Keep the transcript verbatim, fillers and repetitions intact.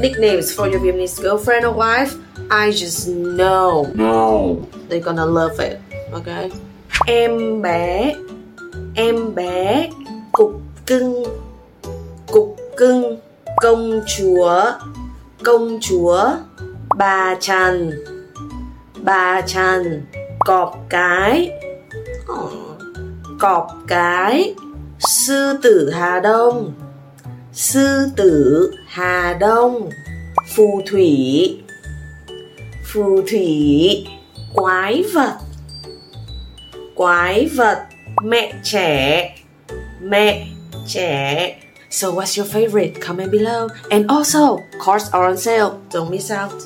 nicknames for your Vietnamese girlfriend or wife, I just know No. they're gonna love it. Okay. Em bé, em bé, cục cưng, cục cưng, công chúa, công chúa, bà Trần, bà Trần, cọp cái, cọp cái, sư tử Hà Đông, sư tử Hà Đông, phù thủy, phù thủy, quái vật, quái vật, mẹ trẻ, mẹ trẻ. So what's your favorite? Comment below. And also, cards are on sale. Don't miss out.